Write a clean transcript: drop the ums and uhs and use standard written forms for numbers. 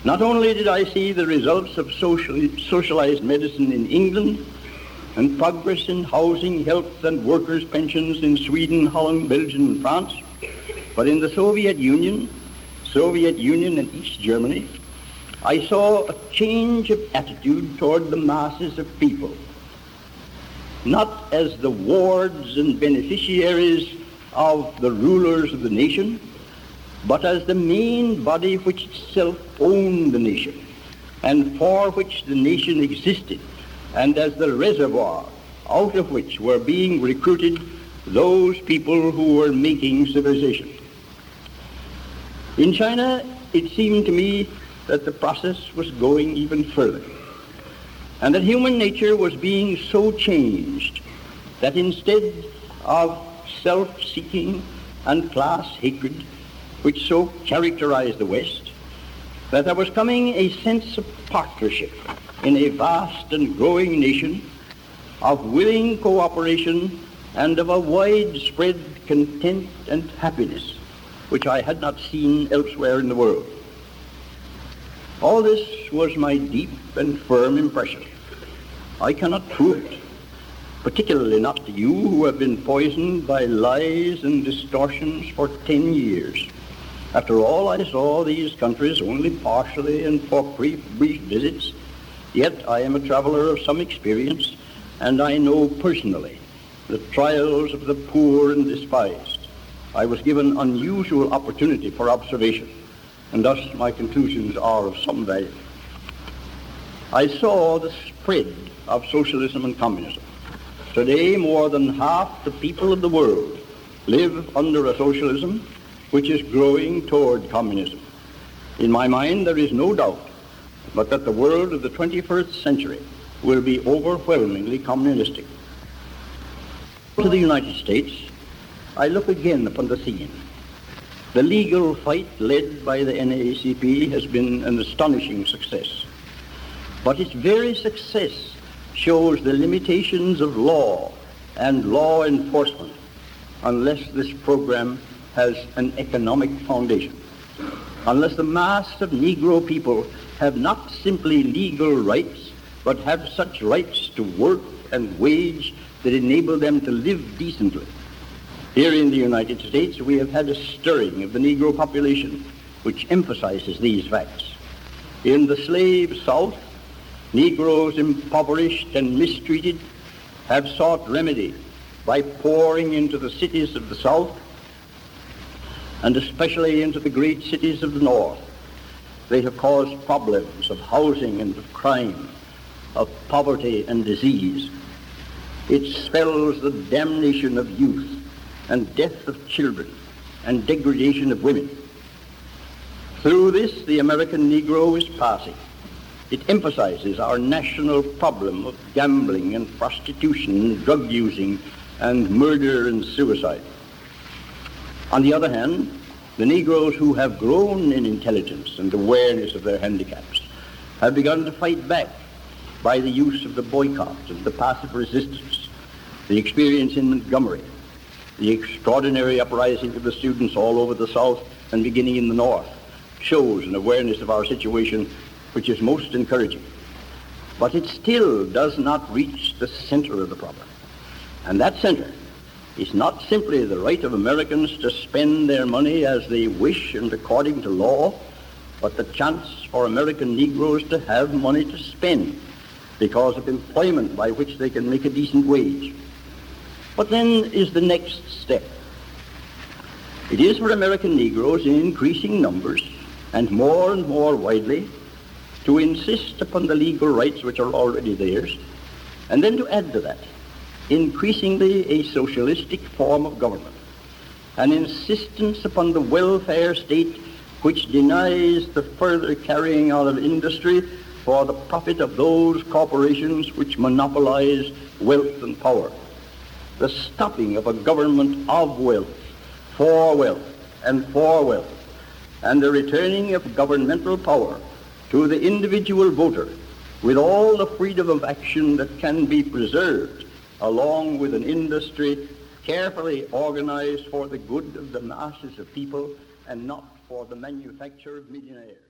Not only did I see the results of socialized medicine in England and progress in housing, health, and workers' pensions in Sweden, Holland, Belgium, and France, but in the Soviet Union and East Germany, I saw a change of attitude toward the masses of people, not as the wards and beneficiaries of the rulers of the nation, but as the main body which itself owned the nation, and for which the nation existed, and as the reservoir out of which were being recruited those people who were making civilization. In China, it seemed to me that the process was going even further, and that human nature was being so changed that instead of self-seeking and class hatred, which so characterized the West, that there was coming a sense of partnership in a vast and growing nation, of willing cooperation, and of a widespread content and happiness, which I had not seen elsewhere in the world. All this was my deep and firm impression. I cannot prove it, particularly not to you who have been poisoned by lies and distortions for 10 years. After all, I saw these countries only partially and for brief visits, yet I am a traveler of some experience, and I know personally the trials of the poor and despised. I was given unusual opportunity for observation, and thus my conclusions are of some value. I saw the spread of socialism and communism. Today, more than half the people of the world live under a socialism which is growing toward communism. In my mind, there is no doubt but that the world of the 21st century will be overwhelmingly communistic. To the United States, I look again upon the scene. The legal fight led by the NAACP has been an astonishing success. But its very success shows the limitations of law and law enforcement unless this program has an economic foundation. Unless the mass of Negro people have not simply legal rights, but have such rights to work and wage that enable them to live decently. Here in the United States, we have had a stirring of the Negro population which emphasizes these facts. In the slave South, Negroes impoverished and mistreated have sought remedy by pouring into the cities of the South, and especially into the great cities of the North. They have caused problems of housing and of crime, of poverty and disease. It spells the damnation of youth and death of children and degradation of women. Through this, the American Negro is passing. It emphasizes our national problem of gambling and prostitution and drug using and murder and suicide. On the other hand, the Negroes who have grown in intelligence and awareness of their handicaps have begun to fight back by the use of the boycott and the passive resistance. The experience in Montgomery, the extraordinary uprising of the students all over the South and beginning in the North, shows an awareness of our situation which is most encouraging. But it still does not reach the center of the problem. And that center is not simply the right of Americans to spend their money as they wish and according to law, but the chance for American Negroes to have money to spend because of employment by which they can make a decent wage. What then is the next step? It is for American Negroes in increasing numbers and more widely to insist upon the legal rights which are already theirs, and then to add to that increasingly a socialistic form of government, an insistence upon the welfare state which denies the further carrying on of industry for the profit of those corporations which monopolize wealth and power, the stopping of a government of wealth, for wealth, and the returning of governmental power to the individual voter with all the freedom of action that can be preserved, along with an industry carefully organized for the good of the masses of people and not for the manufacture of millionaires.